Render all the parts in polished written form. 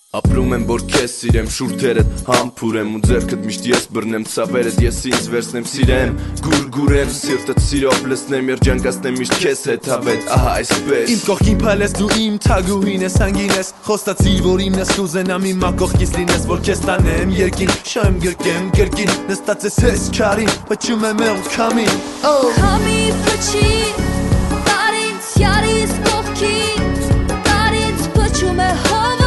Ապրում եմ որ քեզ սիրեմ, շուրթերդ համբուրեմ ու ձեռքդ միշտ ես բռնեմ, ցավերդ ես ինձ վերցնեմ սիրեմ, գուրգուրեմ, սիրտդ սիրով լցնեմ, երջանկացնեմ միշտ քեզ հետ հավետ, ահա այսպես։ Իմ կողքին փայլես դու իմ թագուհին ես, հանգին ես, խոստացի որ իմն ես կուզենամ իմ կողքից լինես, որ քեզ տանեմ երկին, շահեմ գրկեմ կրկին, նստած ես հես քարին, փչում եմ էլ քամին, Քամի փչի, տարինց յարից կողքին, տարինց փչում է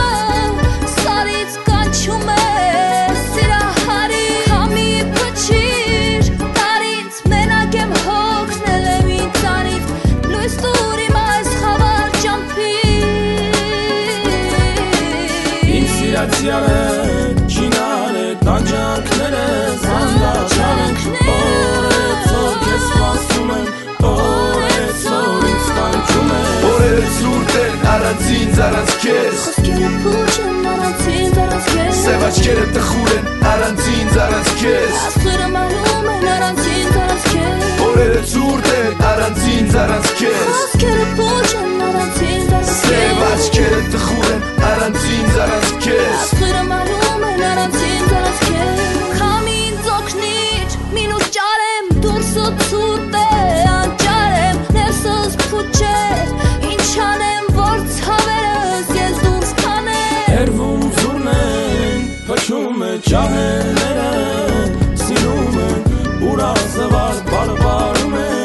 Սիրացյալը, չինարը, տանջանքները, զանդաչարենք Օրեցոր կեզ սպասում եմ, օրեցոր ինձ տանջում եմ Օրերը ցուրտ են, առանց ինձ, առանց քեզ Խոսքերը փուչ են, առանց ինձ, առանց քեզ Սև աչքերը տխուր են, առանց ինձ, առանց քեզ Աստղերը մանում են, առանց ինձ, առանց քեզ Օրերը ցուրտ են, առանց ինձ, առանց քեզ Խոսքերը փուչ են, առանց ինձ, առանց քեզ Սև աչքերը տխուր են, առանց ինձ, առանց քեզ Աստղերը մանում են, առանց ինձ, առանց քեզ Քամին ձոքնիր, մինուս ճարեմ, դուրսը ցուրտ է, անճար եմ, ներսս փուչ է, ինչ անեմ, որ ցավերս ես դուրս կանեմ Հերվում զուրն են, փչում է ջահելները, սիրում են, ուրախ զվար բարբարում են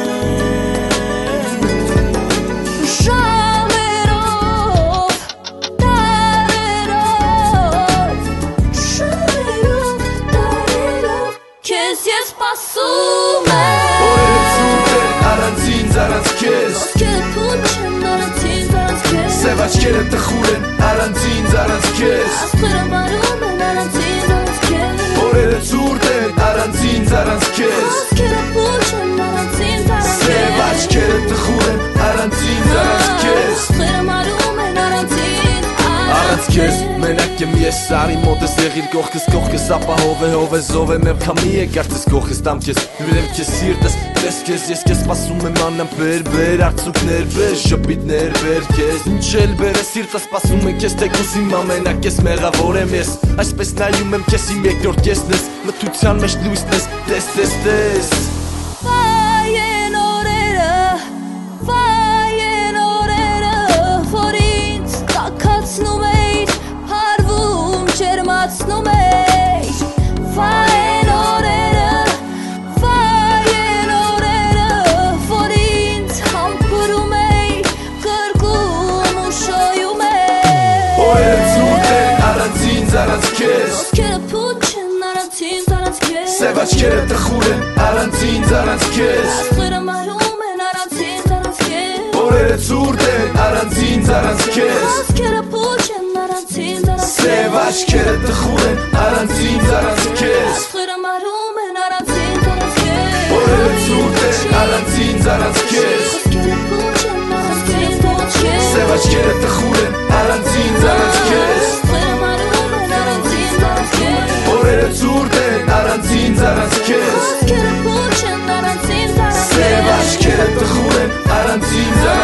Սպասում եմ Օրերը ցուրտ են, առանց ինձ, առանց քեզ Խոսքերը փուչ են, առանց ինձ, առանց քեզ Սև աչքերը տխուր են, առանց ինձ, առանց քեզ Աստղերը մանում են, առանց ինձ, առանց քեզ Օրերը ցուրտ են, առանց ինձ, առանց քեզ Խոսքերը փուչ են, առանց ինձ, առանց քեզ Սև աչքերը տխուր են, առանց ինձ, առանց քեզ Աստղերը մանում են, առանց ինձ, Առանց քեզ մենակ եմ ես արի մոտս եղիր կողքս ապահով է հով է զով է մեր քամի է կարծես կողքս տամ քեզ հյուրեմ քեզ սիրտս տես քեզ ես քեզ սպասում եմ անեմ բեր արցուկներ բեր շփիտներ բեր քեզ ինչ էլ բեր է սիրտս սպասում է քեզ թեկուս իմ ամենակ ես մեղավոր եմ ես այսպես նայում եմ քեզ իմ երկրորդ կեսն ես մթության մեջ լույսն ես տես Վայ են օրերը, որ ինձ տաքացնում էիր, հարվում ջերմացնում էիր Վայ են օրերը, որ ինձ համբուրում էիր, կրկում ու շոյում էիր Օրերը ցուրտ են, առանց ինձ, առանց քեզ Խոսքերը փուչ են, առանց ինձ, առանց քեզ Սև աչքերը տխուր են, առանց ինձ, առանց քեզ Աստղերը մանում են, առանց ինձ, առանց քեզ Օրերը ցուրտ են, առանց ինձ, առանց քեզ Խոսքերը փուչ են, առանց ինձ, առանց քեզ Սև աչքերը տխուր են, առանց ինձ, առանց քեզ Աստղերը մանում են, առանց ինձ, առանց քեզ Օրերը ցուրտ են, առանց ինձ, առանց քեզ Խոսքերը փուչ են, առանց ինձ, առանց քեզ Սև աչքերը տխուր են, առանց ինձ, առանց քեզ Աստղերը մանում են, առանց ինձ, առանց քեզ Օրերը ցուրտ են, առանց ինձ, առանց քեզ Խոսքերը փուչ են, առանց ինձ, առանց քեզ Սև աչքերը տխուր են, առանց ինձ,